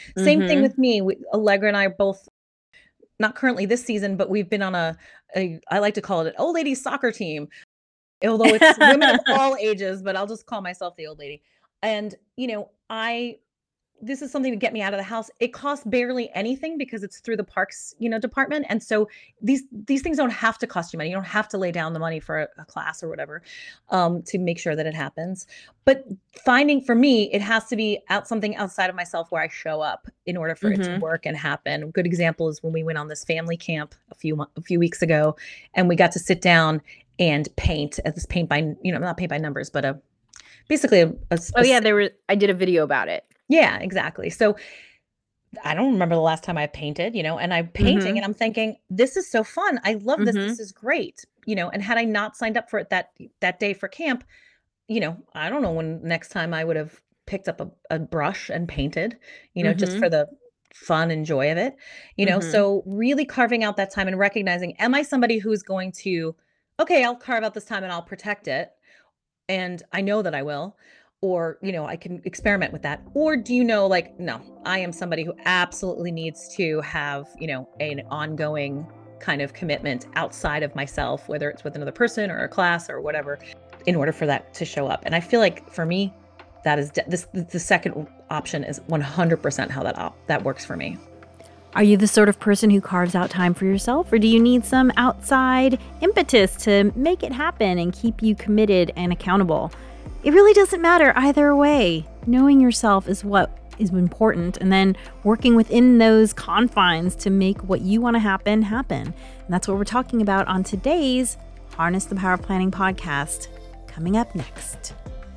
Same thing Mhm. with me. Allegra and I are both not currently this season, but we've been on a I like to call it an old lady soccer team, although it's women of all ages, but I'll just call myself the old lady. And, I this is something to get me out of the house. It costs barely anything because it's through the parks, department. And so these things don't have to cost you money. You don't have to lay down the money for a class or whatever to make sure that it happens. But finding for me, it has to be out something outside of myself where I show up in order for it to Mhm. work and happen. A good example is when we went on this family camp a few weeks ago, and we got to sit down and paint at this paint by not paint by numbers, but a basically Oh, yeah, I did a video about it. yeah, exactly. So I don't remember the last time I painted, and I'm painting Mhm. and I'm thinking, "This is so fun. I love this. This Mhm. is great." And had I not signed up for it that day for camp, I don't know when next time I would have picked up a brush and painted, just for Mhm. the fun and joy of it. Mhm. So really carving out that time and recognizing, am I somebody who's going to, okay, I'll carve out this time and I'll protect it and I know that I will, or, I can experiment with that. Or do you know, like, no, I am somebody who absolutely needs to have, an ongoing kind of commitment outside of myself, whether it's with another person or a class or whatever, in order for that to show up. And I feel like for me, that is the second option is 100% how that works for me. Are you the sort of person who carves out time for yourself, or do you need some outside impetus to make it happen and keep you committed and accountable? It really doesn't matter either way. Knowing yourself is what is important, and then working within those confines to make what you want to happen happen. And that's what we're talking about on today's Harness the Power of Planning podcast, coming up next.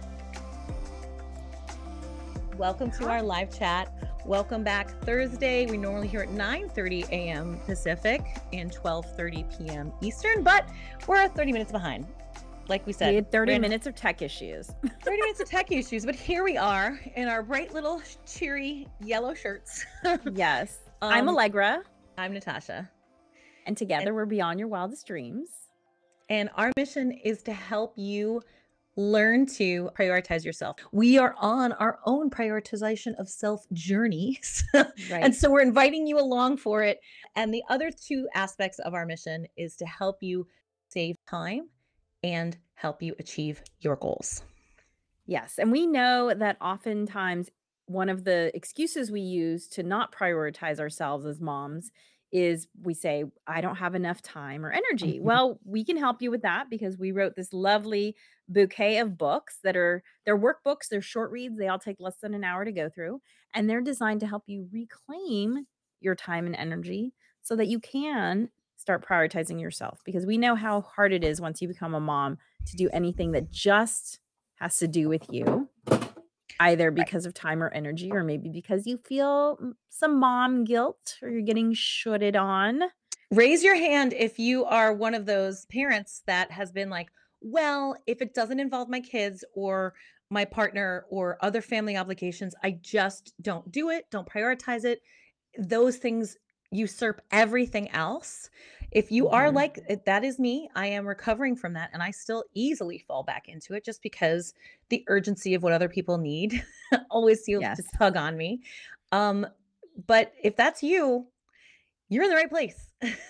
Welcome to our live chat. Welcome back Thursday. We normally hear at 9:30 a.m. Pacific and 12:30 p.m. Eastern, but we're 30 minutes behind. Like we We said, had 30 minutes of tech issues. 30 minutes of tech issues, but here we are in our bright little cheery yellow shirts. Yes. I'm um, Allegra, I'm Natasha. and And, together we're beyond your wildest dreams. and our mission is to help you learn to prioritize yourself. We are on our own prioritization of self journeys. And Right. so we're inviting you along for it. And the other two aspects of our mission is to help you save time and help you achieve your goals. Yes, and we know that oftentimes one of the excuses we use to not prioritize ourselves as moms is we say, I don't have enough time or energy. Mhm. Well, we can help you with that because we wrote this lovely bouquet of books that they're workbooks, they're short reads, they all take less than an hour to go through, and they're designed to help you reclaim your time and energy so that you can start prioritizing yourself because we know how hard it is once you become a mom to do anything that just has to do with you, either Right. because of time or energy, or maybe because you feel some mom guilt or you're getting shooted on. Raise your hand if you are one of those parents that has been like, well, if it doesn't involve my kids or my partner or other family obligations, I just don't do it, don't prioritize it. Those things usurp everything else. If you are Mhm. like that is me, I am recovering from that and I still easily fall back into it just because the urgency of what other people need always seems to Yes. tug on me. Um but if that's you, you're in the right place.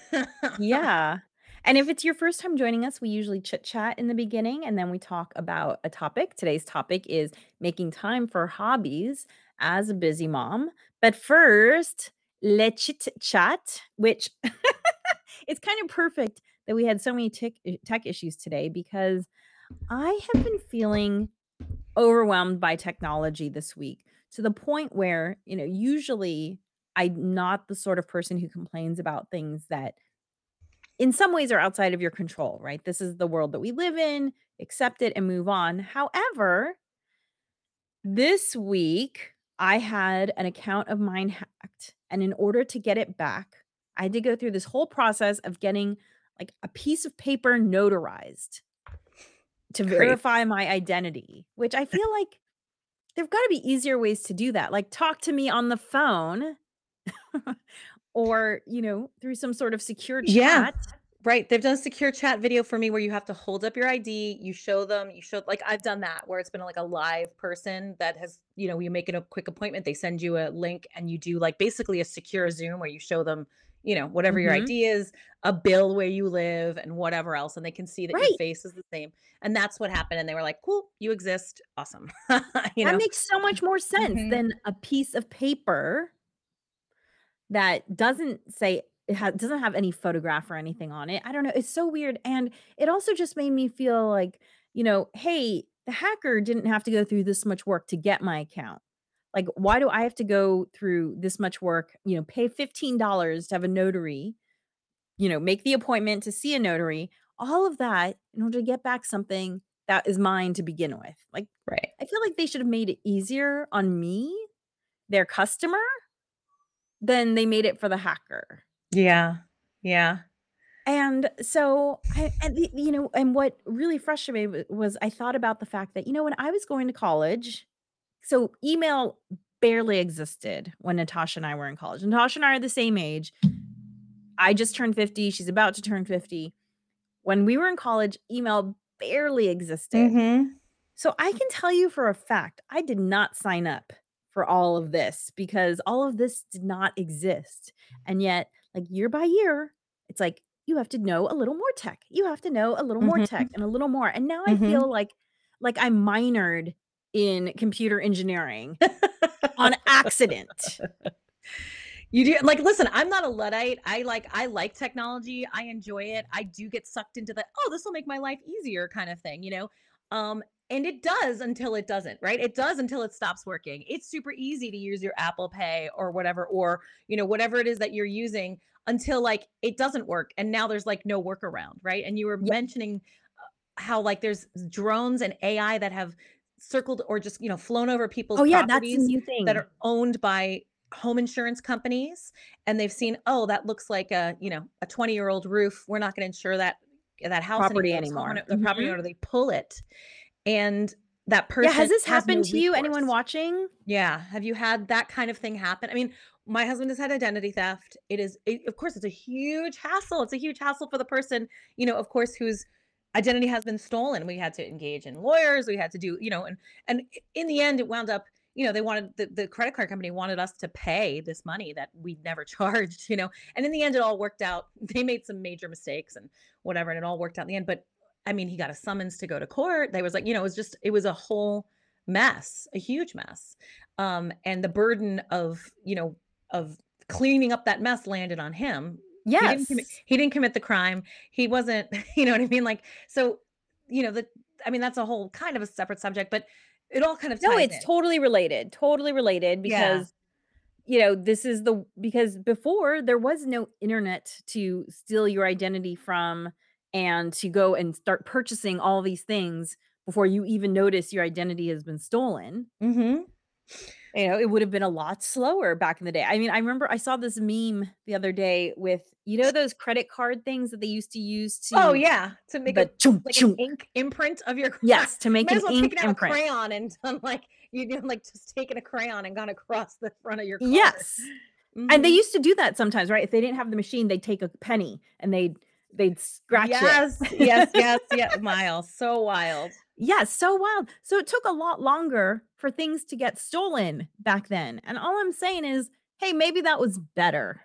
Yeah. And if it's your first time joining us, we usually chit chat in the beginning and then we talk about a topic. Today's topic is making time for hobbies as a busy mom. But first, let's chit chat, which it's kind of perfect that we had so many tech issues today because I have been feeling overwhelmed by technology this week to the point where, usually I'm not the sort of person who complains about things that in some ways are outside of your control, right? This is the world that we live in, accept it and move on. However, this week I had an account of mine hacked, and in order to get it back, I had to go through this whole process of getting like a piece of paper notarized to Crazy. verify my identity, which I feel like there've gotta be easier ways to do that, like, talk to me on the phone or, through some sort of secure Yeah. chat. Right, they've done a secure chat video for me where you have to hold up your ID, you show them, you show like, I've done that where it's been, like, a live person that has you make a quick appointment, they send you a link, and you do, like, basically a secure Zoom where you show them, whatever your Mhm. ID is, a bill where you live, and whatever else, and they can see that your Right. face is the same, and that's what happened, and they were like, "Cool, you exist, awesome." You That know? makes so much more sense Mhm. than a piece of paper that doesn't have any photograph or anything on it. I don't know, it's so weird, and it also just made me feel like, "Hey, the hacker didn't have to go through this much work to get my account. Like, why do I have to go through this much work, pay $15 to have a notary, make the appointment to see a notary, all of that in order to get back something that is mine to begin with." Like, Right. I feel like they should have made it easier on me, their customer, than they made it for the hacker. Yeah. Yeah. And so I and the and what really frustrated me was I thought about the fact that, when I was going to college, so email barely existed when Natasha and I were in college. Natasha and I are the same age. I just turned 50, she's about to turn 50. When we were in college, email barely existed. Mhm. So I can tell you for a fact, I did not sign up for all of this because all of this did not exist. And yet, like year by year, it's like you have to know a little more tech. You have to know a little more tech Mhm. and a little more. And now I feel Mhm. like I minored in computer engineering on accident. You do like, listen, I'm not a Luddite. I like technology. I enjoy it. I do get sucked into the, "Oh, this will make my life easier," kind of thing, you know? And it does until it doesn't, right? It does until it stops working. It's super easy to use your Apple Pay or whatever, or, whatever it is that you're using until, like, it doesn't work, and now there's, like, no workaround, right? And you were Yeah. mentioning, how, like, there's drones and AI that have circled or just, flown over people's Oh yeah, that's a properties new that thing. are owned by home insurance companies, and they've seen, "Oh, that looks like a 20-year-old roof. We're not gonna insure that house Property anymore." anymore. The property Mhm. owner, they pull it, and that Yeah, has person this has no happened to you? Anyone recourse. watching? Yeah. Have you had that kind of thing happen? I mean, my husband has had identity theft. Of course, it's a huge hassle. It's a huge hassle for the person, of course, whose identity has been stolen. We had to engage in lawyers. We had to do, and in the end, it wound up, they wanted the credit card company wanted us to pay this money that we'd never charged, and in the end, it all worked out. They made some major mistakes and whatever, and it all worked out in the end. But I mean, he got a summons to go to court. They was like, it was a whole mess, a huge mess. And the burden of cleaning up that mess landed on him. Yes. He didn't commit the crime. He wasn't, you know what I mean? Like, so, the I mean, that's a whole kind of a separate subject, but it all kind of No, ties it's in. totally related Yeah. because, this is because before there was no internet to steal your identity from and to go and start purchasing all these things before you even notice your identity has been stolen. Mhm. It would have been a lot slower back in the day. I mean, I remember I saw this meme the other day with, those credit card things that they used to use Oh, to yeah, to make the a chunk like an chunk. ink imprint of your card. Yes, to make Might an as well ink taken out a imprint. crayon and done like you do, like, just taken a crayon and gone across the front of your card. Yes. And they Mhm. used to do that sometimes, right? If they didn't have the machine, they'd take a penny and they'd scratch it. Yes, yes, yes, yeah, Miles, so wild. Yes, so wild. So it took a lot longer for things to get stolen back then. And all I'm saying is, hey, maybe that was better.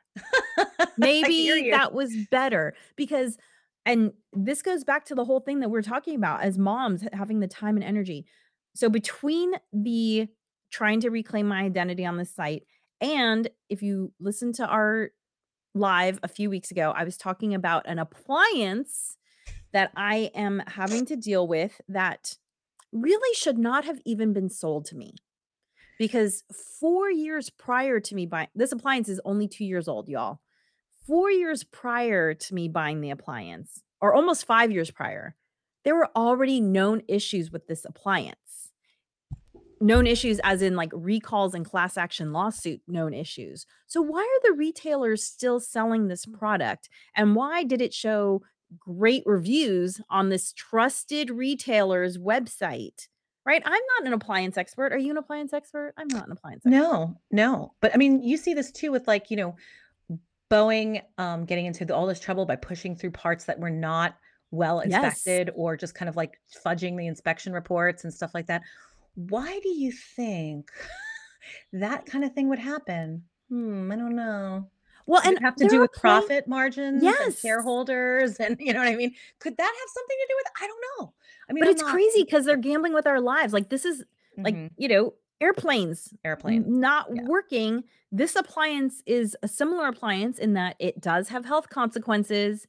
I hear Maybe you. that was better because and this goes back to the whole thing that we're talking about as moms having the time and energy. So between the trying to reclaim my identity on this site and if you listen to our live a few weeks ago, I was talking about an appliance that I am having to deal with that really should not have even been sold to me because 4 years prior to me buying this appliance is only 2 years old, y'all. 4 years prior to me buying the appliance, or almost 5 years prior, there were already known issues with this appliance. Known issues as in, like, recalls and class action lawsuit known issues. So why are the retailers still selling this product, and why did it show great reviews on this trusted retailer's website? Right? I'm not an appliance expert. Are you an appliance expert? I'm not an appliance expert. No, no, but I mean, you see this too with, like, Boeing, getting into all this trouble by pushing through parts that were not well Yes. inspected or just kind of like fudging the inspection reports and stuff like that. Why do you think that kind of thing would happen? I don't know. Well, Does and it have to there do are with plain profit margins and yes. shareholders and you know what I mean? Could that have something to do with it? I don't know. I mean, But I'm it's not crazy because 'cause they're gambling with our lives, like, this is like, Mhm. airplanes Airplane. n not Yeah. working. This appliance is a similar appliance in that it does have health consequences,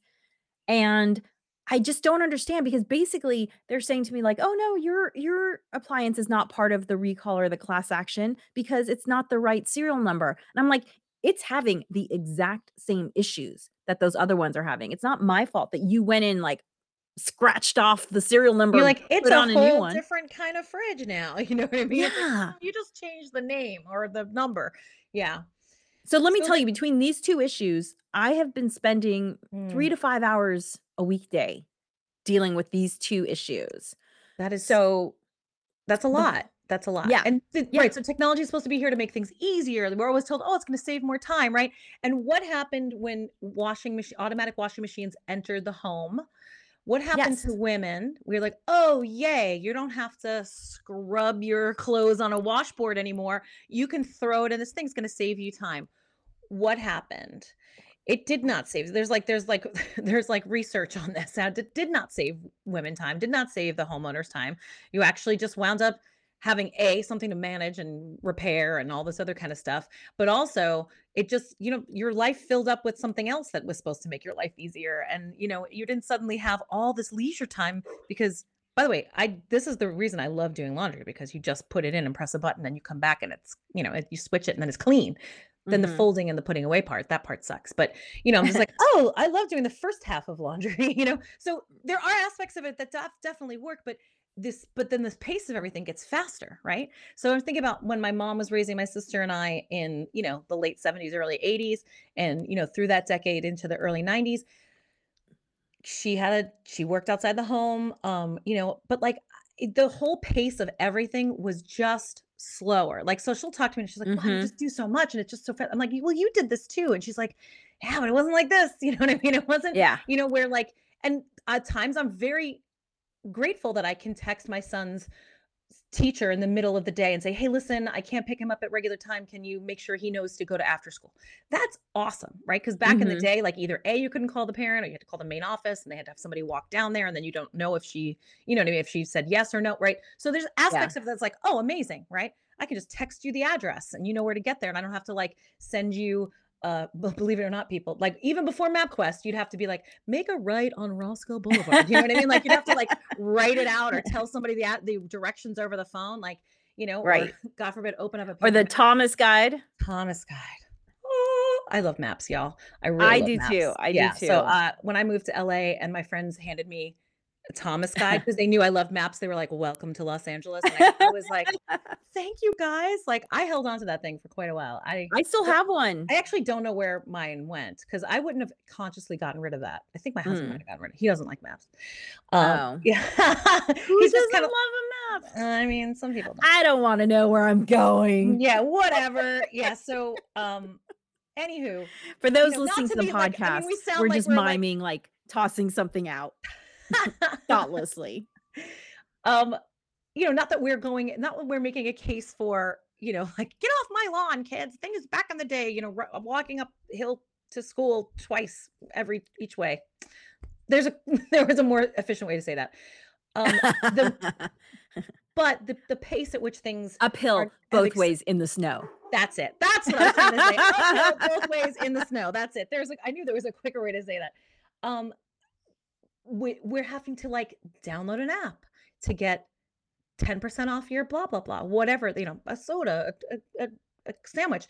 and I just don't understand because basically they're saying to me like, "Oh, no, your appliance is not part of the recall or the class action because it's not the right serial number." And I'm like, "It's having the exact same issues that those other ones are having. It's not my fault that you went in, like, scratched off the serial You're number, like, "It's put a on a new whole one." different kind of fridge now." You know what I mean? It's like, Yeah. you just changed the name or the number." Yeah. So let me So tell that you, between these 2 issues, I have been spending 3 mm, to 5 hours a weekday dealing with these 2 issues. that is So that's a the lot. wh That's a lot. yeah. And Yeah. right, so technology is supposed to be here to make things easier. We're always told, "Oh, it's gonna save more time," right? And what happened when washing machine automatic washing machines entered the home? What happened to Yes. women? We're like, "Oh, yay, you don't have to scrub your clothes on a washboard anymore. You can throw it and this thing's gonna save you time." What happened? It did not save. There's like there's like research on this. That it did not save women time, did not save the homeowners time. You actually just wound up having something to manage and repair and all this other kind of stuff. But also it just, your life filled up with something else that was supposed to make your life easier. And you didn't suddenly have all this leisure time because by the way, I this is the reason I love doing laundry because you just put it in and press a button and you come back and it's, you switch it and then it's clean. Then the Mhm. folding and the putting away part, that part sucks. But, I'm just like, "Oh, I love doing the first half of laundry," you know? So, there are aspects of it that definitely work, but then the pace of everything gets faster, right? So, I'm thinking about when my mom was raising my sister and I in, the late '70s, early '80s, and, through that decade into the early '90s, she worked outside the home, but, like, the whole pace of everything was just slower, like, so she'll talk to me and she's like, "Wow, you Mhm. just do so much and it's just so fast." I'm like, "Well, you did this too," and she's like, "Yeah, but it wasn't like this," you know what I mean? It wasn't, Yeah. where, like and at times, I'm very grateful that I can text my son's teacher in the middle of the day and say, "Hey, listen, I can't pick him up at regular time. Can you make sure he knows to go to after school?" That's awesome, right? Because back in the Mhm. day, like either A, you couldn't call the parent or you had to call the main office and they had to have somebody walk down there and then you don't know if she, you know what I mean, if she said yes or no, right? So there's Yeah. aspects of that's like, oh, amazing, right? I can just text you the address and you know where to get there and I don't have to like send you believe it or not, people like even before MapQuest, you'd have to be like, make a right on Roscoe Boulevard. You know what I mean? Like you'd have to like write it out or tell somebody the directions over the phone. Like or Right. God forbid, open up a Or paper the map. Thomas guide. Thomas Guide. Oh, I love maps, y'all. I really I love do too, maps. I do Yeah. So too. when I moved to LA and my friends handed me a Thomas Guide because they knew I loved maps, they were like, "Welcome to Los Angeles," and I was like, "Thank you guys." Like I held on to that thing for quite a while. I still have one. I actually don't know where mine went because I wouldn't have consciously gotten rid of that. I think my husband might Mm. have gotten rid of it. He doesn't like maps. Oh. Yeah. Who He's just doesn't kind of love a map? I mean, some people don't. I don't wanna know where I'm going. Yeah, whatever. Yeah, so, anywho, For those not listening to to the be like I mean, we podcast, sound we're like just we're like miming, like, tossing something out thoughtlessly. um, not that we're going not that we're making a case for, like, "Get off my lawn, kids." Thing is back in the day, walking uphill to school twice every each way. There's a there was a more efficient way to say that. The but the pace at which things are Uphill have both ways in the snow. that's it. That's what I was trying to say. Uphill both ways in the snow. That's it. I knew there was a quicker way to say that. Um, we're having to like download an app to get 10% off your blah blah blah, whatever, a soda, a sandwich.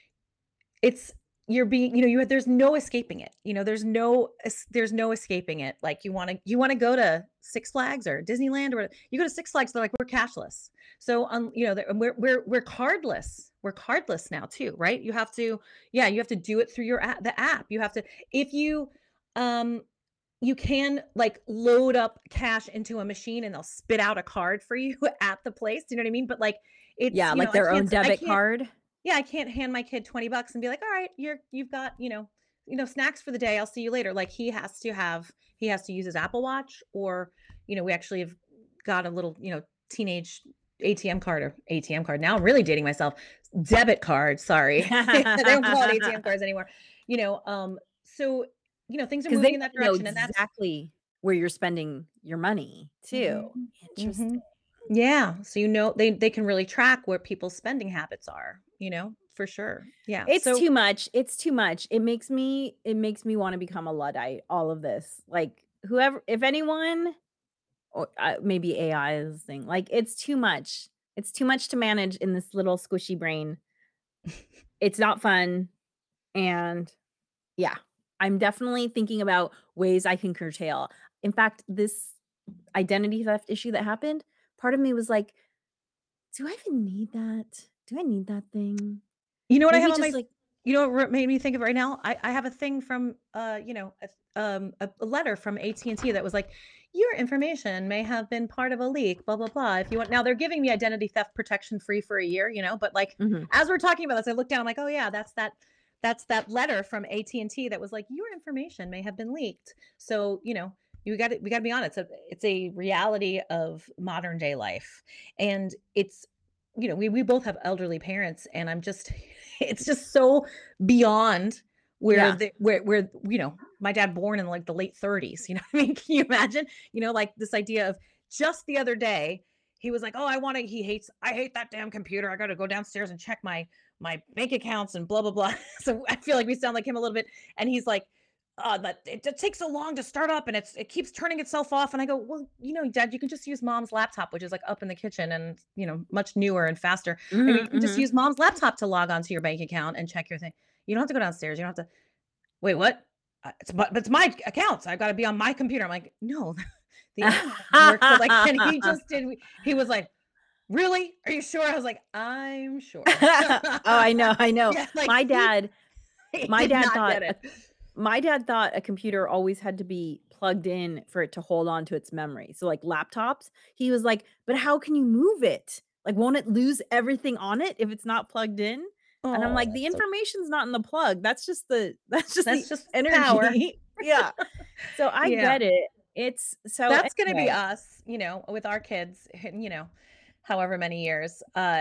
It's you're being, there's no escaping it. There's no escaping it. Like you want to go to Six Flags or Disneyland or you go to Six Flags, they're like, we're cashless. So we're cardless. We're cardless now too, right? You have to do it through the app. You have to if you um you can like load up cash into a machine and they'll spit out a card for you at the place. Do you know what I mean? But like it's, Yeah, like I their own can't I debit can't card. yeah, I can't hand my kid $20 and be like, "All right, you've got, snacks for the day. I'll see you later. Like he has to use his Apple Watch or, we actually have got a little, teenage ATM card or ATM card. Now I'm really dating myself. Debit card. Sorry. They don't call it ATM cards anymore. So, things are 'Cause they moving in that know direction and that's exactly where you're spending your money too. Mhm. Interesting. Mhm. Yeah. So, they can really track where people's spending habits are, for sure. Yeah. It's So too much, it's too much. It makes me wanna become a Luddite, all of this. Like, whoever if anyone or, maybe AI is this thing, like, it's too much. It's too much to manage in this little squishy brain. It's not fun, and yeah, I'm definitely thinking about ways I can curtail. In fact, this identity theft issue that happened, part of me was like, "Do I even need that? Do I need that thing?" You know what I have Maybe on just my like what made me think of it right now? I have a thing from, a letter from AT&T that was like, "Your information may have been part of a leak, blah, blah, blah. If you want." Now they're giving me identity theft protection free for a year, but like, mhm. as we're talking about this, I look down, I'm like, "Oh yeah, that's that letter from AT&T that was like, your information may have been leaked." So, we got to be honest. It's a reality of modern day life. And we both have elderly parents and I'm just it's just so beyond Yeah. where my dad born in like the late 30s, what I mean? Can you imagine? Like this idea of just the other day, he was like, "Oh, I hate that damn computer. I got to go downstairs and check my bank accounts and blah blah blah." So I feel like we sound like him a little bit. And he's like, "But it just takes so long to start up and it keeps turning itself off." And I go, "Well, Dad, you can just use mom's laptop, which is like up in the kitchen and, much newer and faster. I mean, Mhm, you can just mhm. use mom's laptop to log onto your bank account and check your thing. You don't have to go downstairs. You don't have to, wait, what? It's my accounts. I've got to be on my computer." I'm like, "No, the internet works." So like, and he was like, "Really? Are you sure?" I was like, "I'm sure." Oh, I know, I know. Yeah, like My he, dad he my did dad not thought get a it. my dad thought a computer always had to be plugged in for it to hold on to its memory. So, like, laptops, he was like, "But how can you move it? Like, won't it lose everything on it if it's not plugged in?" And I'm Oh, like, "The that's so information's not in the plug. That's just the that's just power. energy." Yeah. So, I Yeah. get it. It's so That's gonna be anyway. us, with our kids, however many years.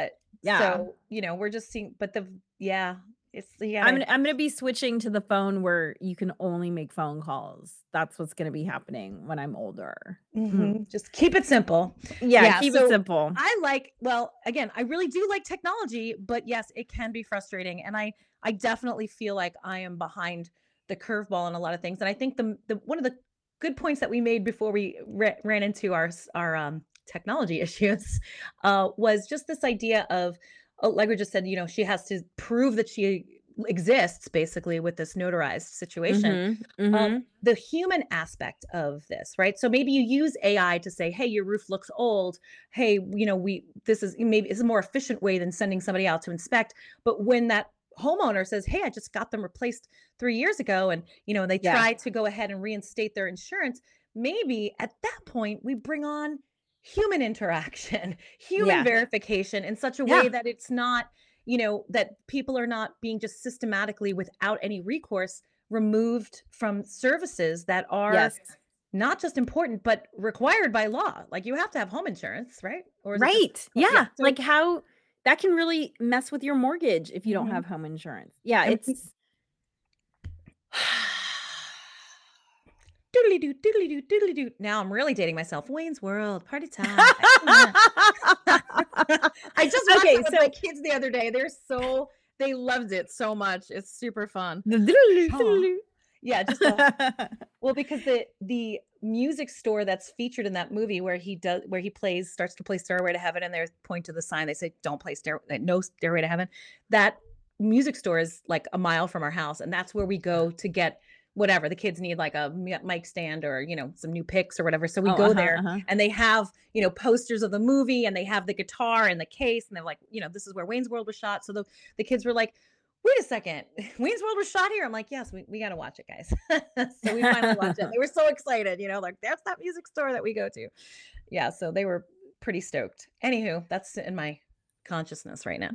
Yeah. So, we're just seeing, but yeah, it's, you I'm gotta, gonna I'm gonna be switching to the phone where you can only make phone calls. That's what's gonna be happening when I'm older. Mm. just keep it simple. Yeah, Yeah. keep it So simple. well, again, I really do like technology, but yes, it can be frustrating. And I definitely feel like I am behind the curveball in a lot of things. And I think the one of the good points that we made before we ran into our technology issues was just this idea of, like we just said, she has to prove that she exists basically with this notarized situation. Mhm, mhm. The human aspect of this, right? So maybe you use AI to say, "Hey, your roof looks old. Hey, we this is maybe it's a more efficient way than sending somebody out to inspect." But when that homeowner says, "Hey, I just got them replaced 3 years ago," and they Yeah, try to go ahead and reinstate their insurance, maybe at that point we bring on human interaction, human yeah, verification in such a way yeah, that it's not, that people are not being just systematically without any recourse removed from services that are yes. not just important, but required by law. Like you have to have home insurance, right? Or is it just, Right, yeah. yeah, So, like, how that can really mess with your mortgage if you don't mhm. have home insurance. Yeah, And it's doodly doo, doodly doo, doodly doo. Now I'm really dating myself. Wayne's World, party time. I just watched Okay, it with my so kids the other day. They loved it so much. It's super fun. Oh, yeah, just the well, because the music store that's featured in that movie where he starts to play Stairway to Heaven, and they point to the sign, they say, "Don't play no Stairway to Heaven." That music store is like a mile from our house, and that's where we go to get whatever. The kids need like a mic stand or, some new picks or whatever. So we Oh, go uh-huh, there uh-huh. and they have, posters of the movie and they have the guitar and the case and they're like, "This is where Wayne's World was shot." So the kids were like, "Wait a second, Wayne's World was shot here." I'm like, "Yes, we got to watch it, guys." So we finally watched it. They were so excited, like that's that music store that we go to. Yeah, so they were pretty stoked. Anywho, that's in my consciousness right now.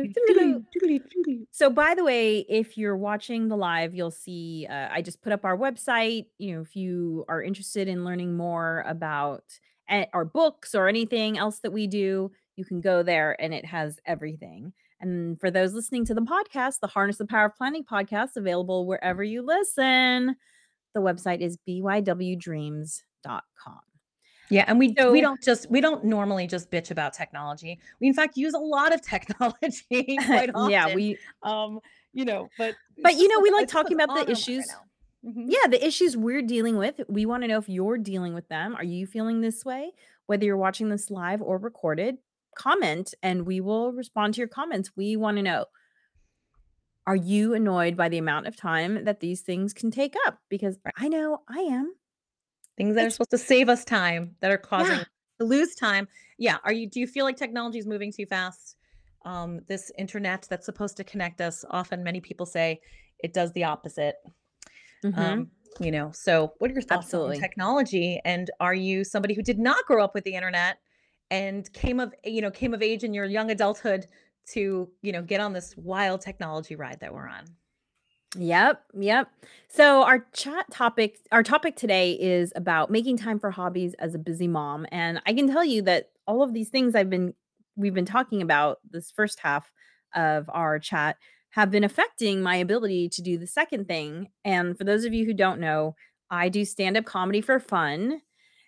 So, by the way, if you're watching the live, you'll see I just put up our website. If you are interested in learning more about our books or anything else that we do, you can go there and it has everything. And for those listening to the podcast, the Harness the Power of Planning podcast, available wherever you listen. The website is bywdreams.com. Yeah, and we So, we don't normally just bitch about technology. We in fact use a lot of technology quite yeah, often. Um, but but we like it's just talking what's about on the our mind right issues. now. Mhm. Yeah, the issues we're dealing with. We want to know if you're dealing with them. Are you feeling this way? Whether you're watching this live or recorded, comment and we will respond to your comments. We want to know, are you annoyed by the amount of time that these things can take up? Because Right. I know I am. Things that are It's supposed to save us time that are causing yeah. to lose time. Yeah, do you feel like technology is moving too fast? This internet that's supposed to connect us, often many people say it does the opposite. Mhm. Um, so what are your thoughts on Absolutely. technology? And are you somebody who did not grow up with the internet and came of age in your young adulthood to, get on this wild technology ride that we're on? Yep, yep. So our topic today is about making time for hobbies as a busy mom, and I can tell you that all of these things we've been talking about this first half of our chat have been affecting my ability to do the second thing. And for those of you who don't know, I do stand-up comedy for fun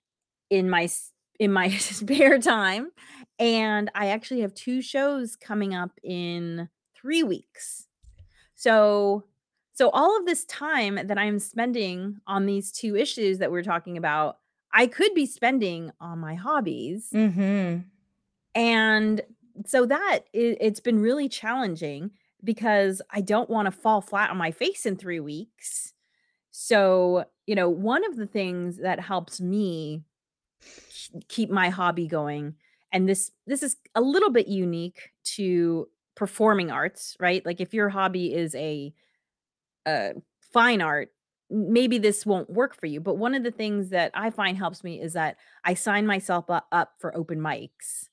in my spare time, and I actually have 2 shows coming up in 3 weeks. So so all of this time that I'm spending on these 2 issues that we're talking about, I could be spending on my hobbies, Mhm. and so it's been really challenging because I don't wanna fall flat on my face in 3 weeks. So, one of the things that helps me keep my hobby going, and this is a little bit unique to performing arts, right? Like, if your hobby is uh, fine art, maybe this won't work for you. But one of the things that I find helps me is that I sign myself up for open mics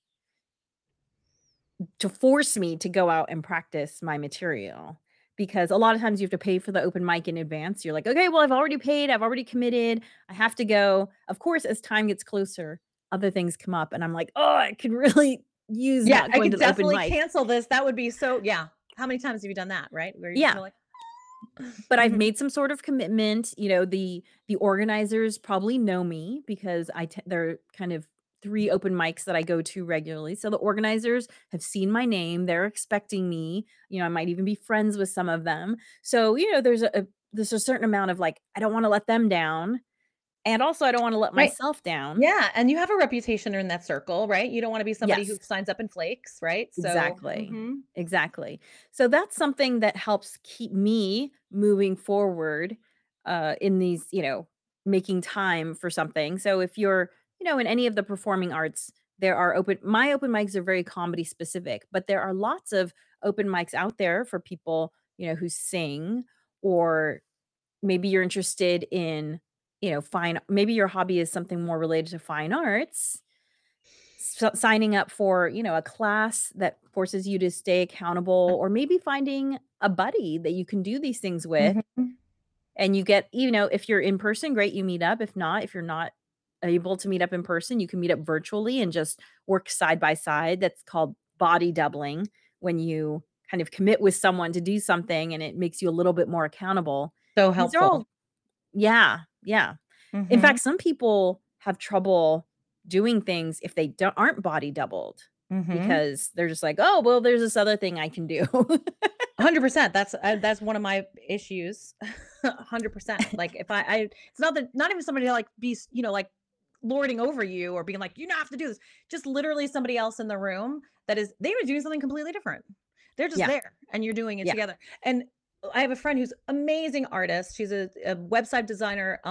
to force me to go out and practice my material. Because a lot of times you have to pay for the open mic in advance. You're like, okay, well, I've already paid, I've already committed, I have to go. Of course, as time gets closer, other things come up, and I'm like, oh, I could really use Yeah, not I going to could the open definitely mic. cancel this. That would be so yeah. How many times have you done that, right? Where you're Yeah. like, But I've mhm. made some sort of commitment. The organizers probably know me because there are kind of 3 open mics that I go to regularly. So the organizers have seen my name, they're expecting me. I might even be friends with some of them. So, there's a certain amount of, like, I don't wanna let them down, and also I don't wanna let Right. myself down. Yeah, and you have a reputation in that circle, right? You don't wanna be somebody who Yes. signs up and flakes, right? So Exactly. mhm. Exactly. So that's something that helps keep me moving forward, in these, making time for something. So if you're, in any of the performing arts, there are my open mics are very comedy specific, but there are lots of open mics out there for people, who sing, or maybe you're interested in, maybe your hobby is something more related to fine arts. Signing up for, a class that forces you to stay accountable, or maybe finding a buddy that you can do these things with, Mhm. and you get, if you're in person, great, you meet up. If you're not able to meet up in person, you can meet up virtually and just work side by side. That's called body doubling, when you kind of commit with someone to do something and it makes you a little bit more accountable. So These are helpful. all yeah, yeah. In Mhm. fact, some people have trouble doing things if they aren't body doubled, Mhm. because they're just like, "Oh, well, there's this other thing I can do." 100%. That's one of my issues. 100%. Like if I it's not even somebody to like like lording over you or being like, you have to do this. Just literally somebody else in the room that is they were doing something completely different. They're just Yeah, there and you're doing it yeah. together. And I have a friend who's amazing artist. She's a website designer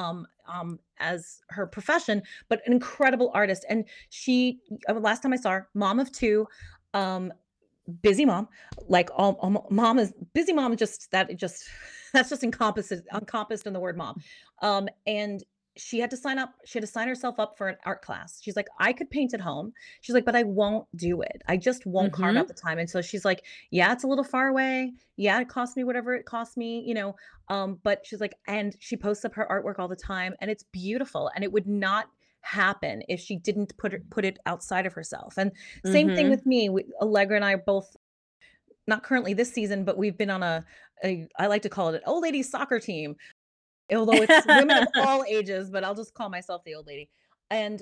as her profession, but an incredible artist. And she last time I saw her, mom of two, um, busy mom, like all mom is busy mom, just that it just that's just encompassed in the word mom. And she had to sign herself up for an art class. She's like, "I could paint at home." She's like, "But I won't do it. I just won't carve out Mhm. the time." And so she's like, "Yeah, it's a little far away. Yeah, it costs me whatever it costs me, but she's like, and she posts up her artwork all the time and it's beautiful and it would not happen if she didn't put it outside of herself. And same thing Mhm. with me. Allegra and I are both not currently this season, but we've been on a I like to call it an old lady soccer team, although it's women of all ages, but I'll just call myself the old lady. And,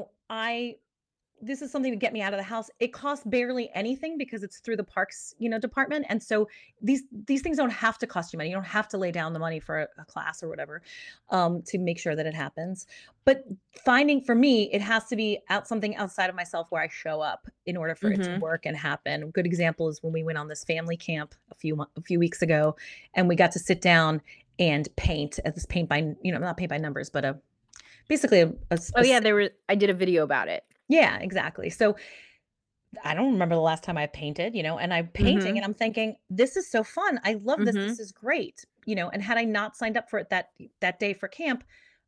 I this is something to get me out of the house. It costs barely anything because it's through the parks, department. And so these things don't have to cost you money. You don't have to lay down the money for a class or whatever to make sure that it happens. But finding for me, it has to be out something outside of myself where I show up in order for it to Mhm. work and happen. A good example is when we went on this family camp a few weeks ago, and we got to sit down and paint at this paint by not paint by numbers, but a basically Oh, yeah, there were I did a video about it. yeah, exactly. So I don't remember the last time I painted, and I'm painting Mhm. and I'm thinking, "This is so fun. I love this. This Mhm. is great." And had I not signed up for it that day for camp,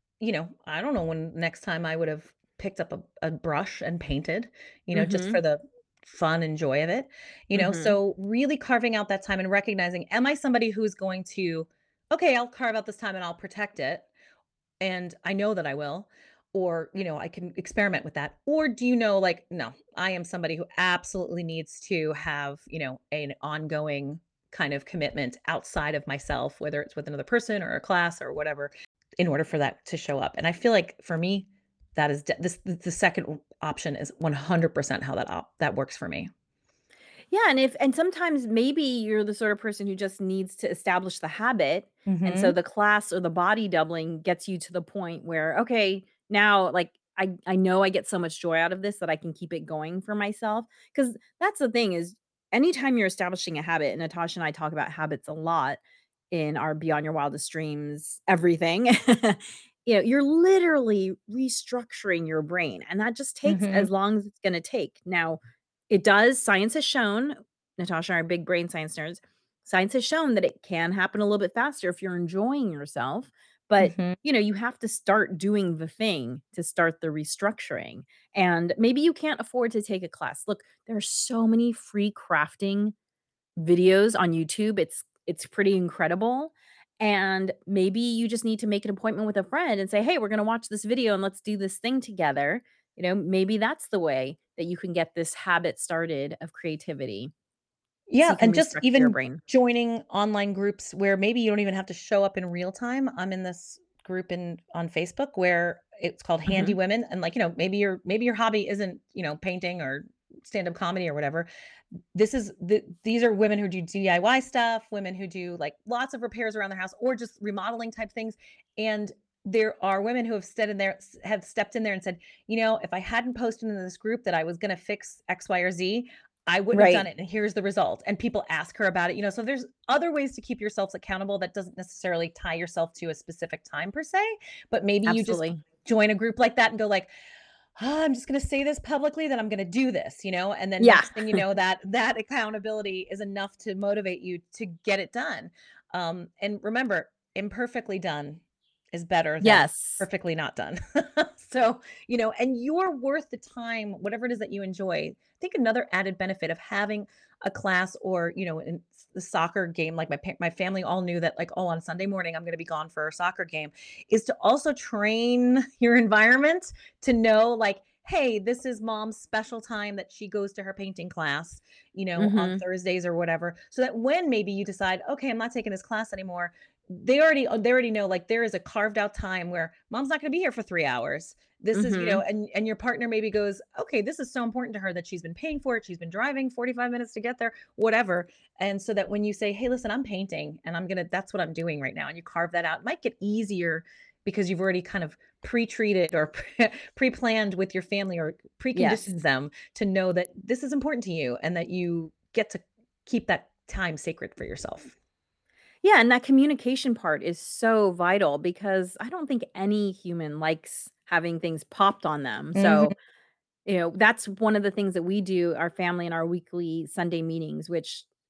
I don't know when next time I would have picked up a brush and painted, just for Mhm. the fun and joy of it. Mhm. So really carving out that time and recognizing, am I somebody who's going to, okay, I'll carve out this time and I'll protect it and I know that I will, or, I can experiment with that. Or do you know, like, no, I am somebody who absolutely needs to have, an ongoing kind of commitment outside of myself, whether it's with another person or a class or whatever, in order for that to show up. And I feel like for me, that is the second option is 100% how that works for me. Yeah, and sometimes maybe you're the sort of person who just needs to establish the habit, and so Mhm. the class or the body doubling gets you to the point where, okay, now, like, I know I get so much joy out of this that I can keep it going for myself. Because that's the thing is anytime you're establishing a habit, and Natasha and I talk about habits a lot in our Beyond Your Wildest Dreams everything, you're literally restructuring your brain, and that just takes as Mhm. long as it's gonna take. Now it does science has shown Natasha and I are big brain science nerds. Science has shown that it can happen a little bit faster if you're enjoying yourself, but, Mhm. you have to start doing the thing to start the restructuring, and maybe you can't afford to take a class. Look, there are so many free crafting videos on YouTube. It's pretty incredible, and maybe you just need to make an appointment with a friend and say, "Hey, we're gonna watch this video and let's do this thing together." Maybe that's the way that you can get this habit started of creativity so Yeah, you can and just restructure your even brain. joining online groups where maybe you don't even have to show up in real time. I'm in this group on Facebook where it's called Handy Mhm. Women, and like, maybe your hobby isn't, painting or stand-up comedy or whatever. These are women who do DIY stuff, women who do like lots of repairs around their house or just remodeling type things. And there are women who have stepped in there and said, if I hadn't posted in this group that I was going to fix X, Y, or Z, I wouldn't have done Right. it. And here's the result. And people ask her about it. So there's other ways to keep yourselves accountable that doesn't necessarily tie yourself to a specific time per se, but maybe you just Absolutely. join a group like that and go like, "Oh, I'm just gonna say this publicly that I'm gonna do this," and then Yeah. next thing you know, that accountability is enough to motivate you to get it done. And remember, imperfectly done is better than Yes. perfectly not done. So, and you're worth the time, whatever it is that you enjoy. I think another added benefit of having a class or, in the soccer game, like my family all knew that like, oh, on Sunday morning I'm gonna be gone for a soccer game, is to also train your environment to know like, hey, this is mom's special time that she goes to her painting class, on Mhm. Thursdays or whatever. So that when maybe you decide, okay, I'm not taking this class anymore, they already know like there is a carved out time where mom's not going to be here for 3 hours. This is, Mhm. and your partner maybe goes, okay, this is so important to her that she's been paying for it. She's been driving 45 minutes to get there, whatever. And so that when you say, hey, listen, I'm painting and that's what I'm doing right now. And you carve that out, it might get easier because you've already kind of pre-treated or pre-planned with your family or Yes. preconditioned them to know that this is important to you and that you get to keep that time sacred for yourself. Yeah, and that communication part is so vital because I don't think any human likes having things popped on them. Mhm. So, that's one of the things that we do, our family and our weekly Sunday meetings, which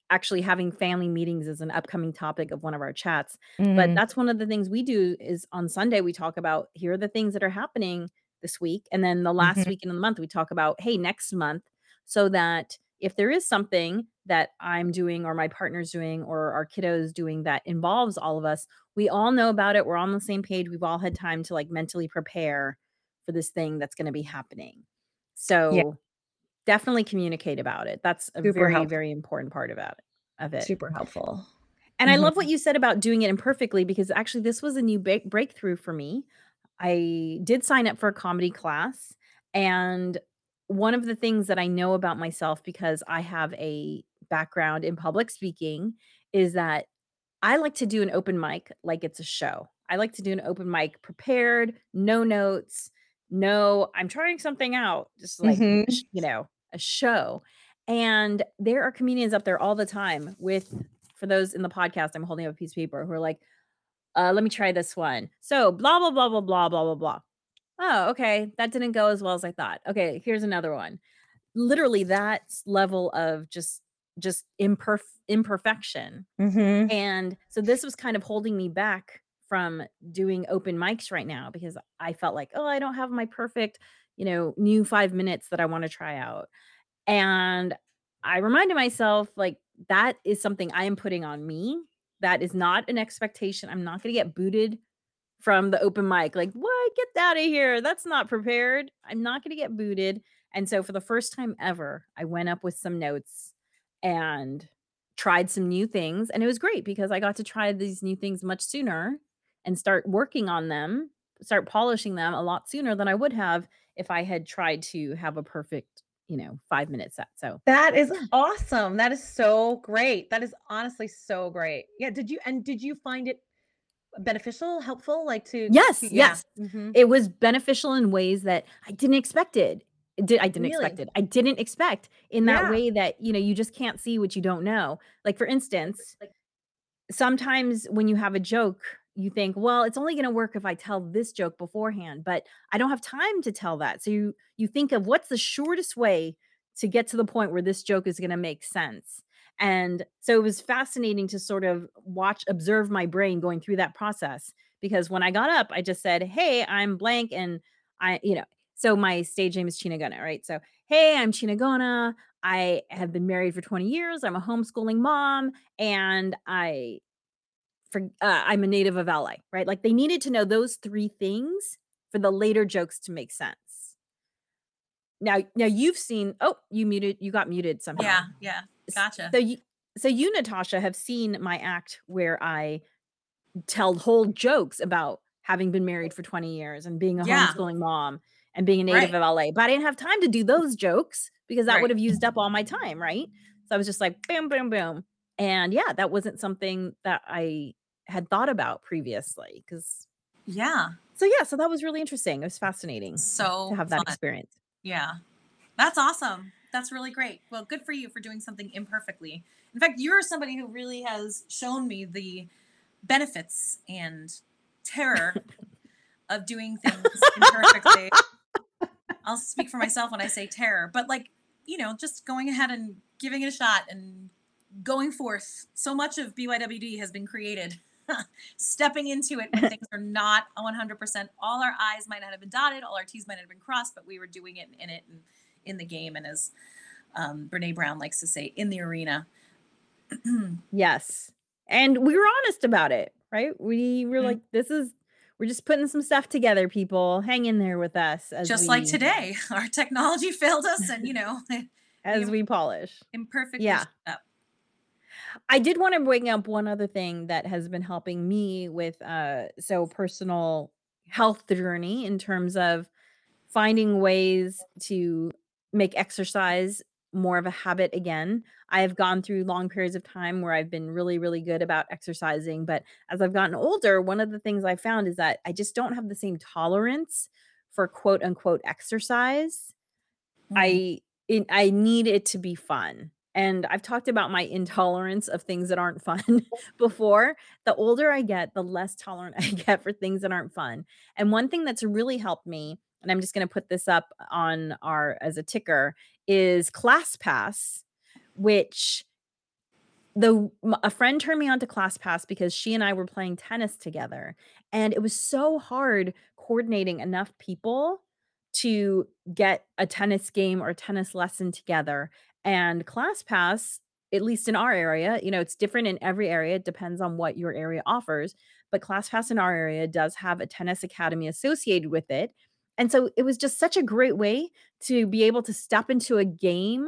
actually having family meetings is an upcoming topic of one of our chats. But Mm, that's one of the things we do is on Sunday, we talk about here are the things that are happening this week. And then the last mhm, weekend of the month, we talk about, hey, next month, so that if there is something that I'm doing or my partner's doing or our kiddos doing that involves all of us, we all know about it. We're on the same page. We've all had time to like mentally prepare for this thing that's going to be happening. yeah, So definitely communicate about it. That's a super very, helpful, very important part about it of it. super helpful. And I love what Mhm, you said about doing it imperfectly because actually this was a new breakthrough for me. I did sign up for a comedy class, and one of the things that I know about myself because I have a background in public speaking is that I like to do an open mic like it's a show. I like to do an open mic prepared, no notes, no, I'm trying something out, just like, mhm. a show. And there are comedians up there all the time with, for those in the podcast, I'm holding up a piece of paper who are like, let me try this one. So blah, blah, blah, blah, blah, blah, blah, blah. Oh, okay. That didn't go as well as I thought. Okay, here's another one. Literally that level of just imperfection, Mhm. and so this was kind of holding me back from doing open mics right now because I felt like, "Oh, I don't have my perfect, new 5 minutes that I wanna try out." And I reminded myself, like, that is something I am putting on me. That is not an expectation. I'm not gonna get booted from the open mic, like, "What? Get out of here. That's not prepared." I'm not gonna get booted, and so for the first time ever, I went up with some notes and tried some new things, and it was great because I got to try these new things much sooner and start working on them, start polishing them a lot sooner than I would have if I had tried to have a perfect, 5-minute set, so That is yeah. awesome. That is so great. That is honestly so great. Yeah, did you find it beneficial, helpful, like, Yes, to yeah. yes. Mhm. It was beneficial in ways that I didn't expect it. I didn't expect Really? it. I didn't expect in that Yeah. way that, you just can't see what you don't know. Like, for instance, sometimes when you have a joke, you think, "Well, it's only gonna work if I tell this joke beforehand," but I don't have time to tell that. So you think of what's the shortest way to get to the point where this joke is gonna make sense. And so it was fascinating to sort of observe my brain going through that process because when I got up, I just said, "Hey, I'm blank," and so my stage name is China Gona, right? So, "Hey, I'm China Gona. I have been married for 20 years. I'm a homeschooling mom, and I'm a native of LA," right? Like, they needed to know those 3 things for the later jokes to make sense. Now you got muted somehow. Yeah, yeah. S Gotcha. so you, Natasha, have seen my act where I tell whole jokes about having been married for 20 years and being a Yeah, homeschooling mom and being a native right, of LA, but I didn't have time to do those jokes because that would right. have used up all my time, right? So I was just like, boom, boom, boom. And yeah, that wasn't something that I had thought about previously. Cause Yeah, so yeah, so that was really interesting. It was fascinating to so have that fun. experience. Yeah, that's awesome. That's really great. Well, good for you for doing something imperfectly. In fact, you're somebody who really has shown me the benefits and terror of doing things imperfectly. I'll speak for myself when I say terror, but like, just going ahead and giving it a shot and going forth. So much of BYWD has been created. Stepping into it when things are not 100%. All our I's might not have been dotted, all our T's might not have been crossed, but we were doing it in it and in the game. And as Brene Brown likes to say, in the arena. Yes. And we were honest about it, right? We were Mhm. like, we're just putting some stuff together, people. Hang in there with us as Just like we today, our technology failed us, and we as we polish. imperfectly Yeah. showed up. I did wanna bring up one other thing that has been helping me with, personal health journey in terms of finding ways to make exercise more of a habit again. I have gone through long periods of time where I've been really, really good about exercising, but as I've gotten older, one of the things I found is that I just don't have the same tolerance for quote unquote exercise. Mm. I need it to be fun, and I've talked about my intolerance of things that aren't fun before. The older I get, the less tolerant I get for things that aren't fun, and one thing that's really helped me, and I'm just gonna put this up on our as a ticker, is ClassPass, which a friend turned me on to ClassPass because she and I were playing tennis together, and it was so hard coordinating enough people to get a tennis game or a tennis lesson together. And ClassPass, at least in our area, it's different in every area. It depends on what your area offers, but ClassPass in our area does have a tennis academy associated with it. And so it was just such a great way to be able to step into a game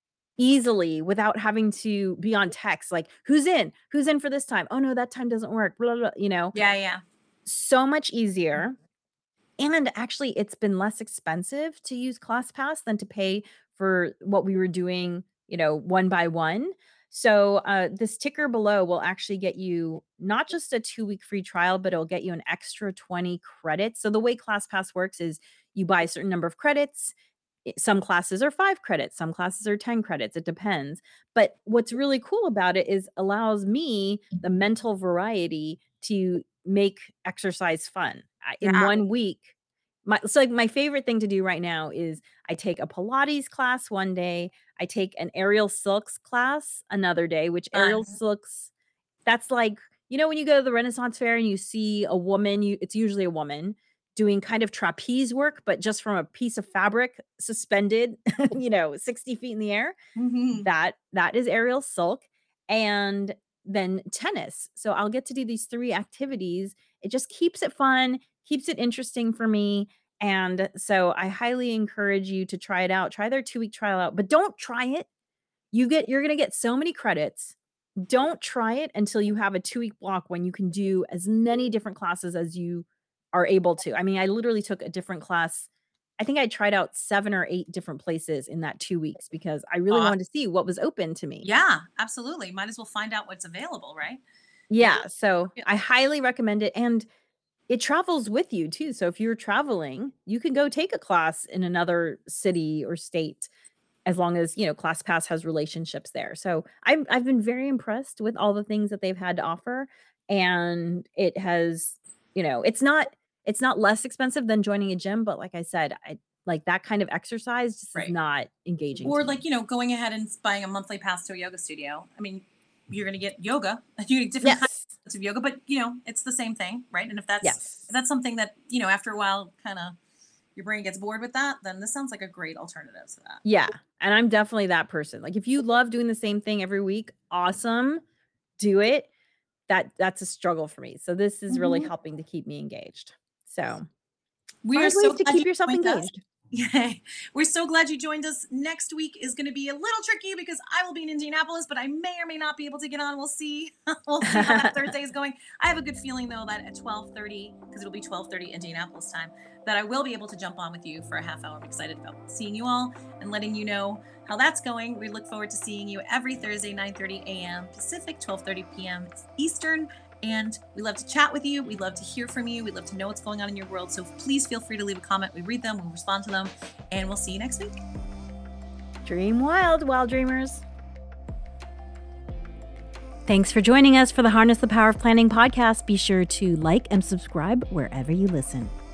easily without having to be on text, like, "Who's in? Who's in for this time? Oh, no, that time doesn't work," blah, blah, Yeah. so much easier. And actually, it's been less expensive to use ClassPass than to pay for what we were doing, one by one. So, this ticker below will actually get you not just a 2-week free trial, but it'll get you an extra 20 credits. So the way ClassPass works is you buy a certain number of credits. Some classes are 5 credits, some classes are 10 credits, it depends. But what's really cool about it is allows me the mental variety to make exercise fun. In Yeah. 1 week, my favorite thing to do right now is I take a Pilates class one day, I take an aerial silks class another day, which aerial Fun. silks, that's like, when you go to the Renaissance Fair and you see a woman, it's usually a woman doing kind of trapeze work, but just from a piece of fabric suspended, 60 feet in the air. Mhm. That is aerial silk. And then tennis. So I'll get to do these 3 activities. It just keeps it fun, keeps it interesting for me. And so I highly encourage you to try it out. Try their 2-week trial out, but don't try it. You're going to get so many credits. Don't try it until you have a 2-week block when you can do as many different classes as you are able to. I mean, I literally took a different class. I think I tried out 7 or 8 different places in that 2 weeks because I really wanted to see what was open to me. Yeah, absolutely. Might as well find out what's available, right? Yeah, so Yeah. I highly recommend it, and it travels with you too. So if you're traveling, you can go take a class in another city or state as long as, ClassPass has relationships there. So I've been very impressed with all the things that they've had to offer, and it has, it's not less expensive than joining a gym, but like I said, I like that kind of exercise just is Right. not engaging Or to like, me. going ahead and buying a monthly pass to a yoga studio. I mean, you're going to get yoga, you get different Yes. kinds of yoga, but it's the same thing, right? And if Yes. that's something that, after a while kind of your brain gets bored with that, then this sounds like a great alternative to that. Yeah, and I'm definitely that person. Like, if you love doing the same thing every week, awesome, do it. That's a struggle for me. So this is really Mhm. helping to keep me engaged. So, We are find so ways to glad you keep yourself joined us. engaged. Yay. We're so glad you joined us. Next week is going to be a little tricky because I will be in Indianapolis, but I may or may not be able to get on. We'll see. We'll see how that Thursday is going. I have a good feeling though that at 12:30, because it'll be 12:30 Indianapolis time, that I will be able to jump on with you for a half hour. I'm excited about seeing you all and letting you know how that's going. We look forward to seeing you every Thursday, 9:30 a.m. Pacific, 12:30 p.m. Eastern. And we love to chat with you. We love to hear from you. We love to know what's going on in your world. So please feel free to leave a comment. We read them, we respond to them, and we'll see you next week. Dream wild, wild dreamers. Thanks for joining us for the Harness the Power of Planning podcast. Be sure to like and subscribe wherever you listen.